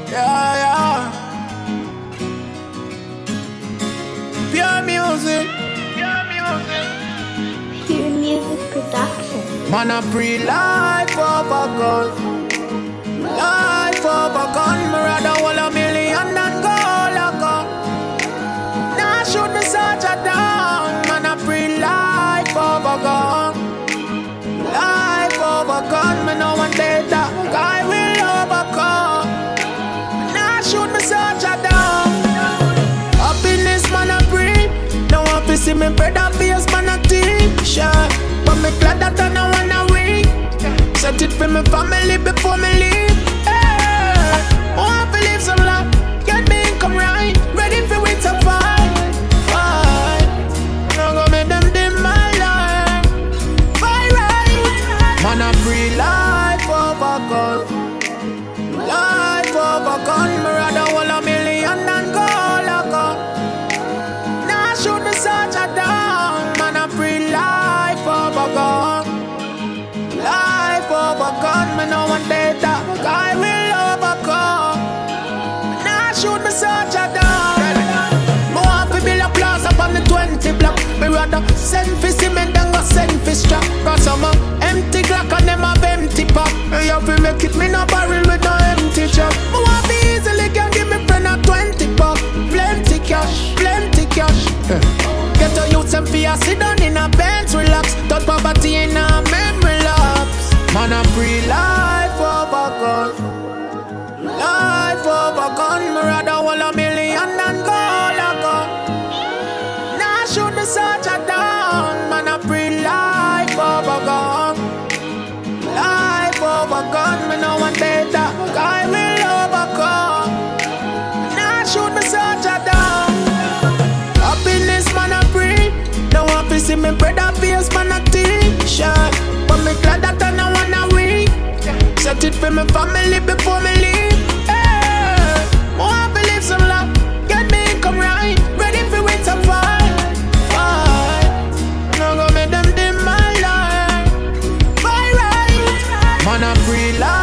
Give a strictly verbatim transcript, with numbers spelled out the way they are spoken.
Yeah, yeah. Pure music. Pure music. Pure Music Production. Man, I pre-life of a gun. Life of a gun. Me rather hold a million than gold a gun. Now shoot me such a down. Man, I pre-life of a gun. Life of a gun. Me know one day that I will overcome. Now shoot me such a down. Happiness, man, I breathe. Now I feel see me brother face, man, I t-shirt. But me glad that I know one a week. Set it for my family before me leave. Hey, oh, I feel live some life. Get me income right. Ready for it to fight. Fight. Now go make them dim my life. Fight right. Man, I free life of a gun. Life of a gun. Me rather hold a million than gold a gun. Now shoot me such a down. Man, I free life of a gun. Life of a gun. Me know one day that I will overcome. Now shoot me such a down. Me want to build a plaza up on the twenty block. Me rather send for cement than go send for strap. Cause I'm a empty Glock and them have empty pop. Me have to make it, me no barrel with no empty chop. Me want to easily can give me friend a twenty pop. Plenty cash, plenty cash. Get a youth and fear, sit down in a bench, relax. Thought poverty in a memory lapse. Man, I'm free life of a gun. Life of a gun. Me rather hold a million than gold a gun. Now shoot me such a down. Man, I'm free life of a gun. Life of a gun. Me know one day that I will overcome. Now shoot me such a down. Happiness, man, I free. Now I feel see me brother face, man, a t-shirt. But me glad that I know one a week. Set it for my family before me leave. Hey, oh, I believe some love. Get me income right. Ready for it to fight. Fight. Now go make them dim my life. Fight right. Man, I free life.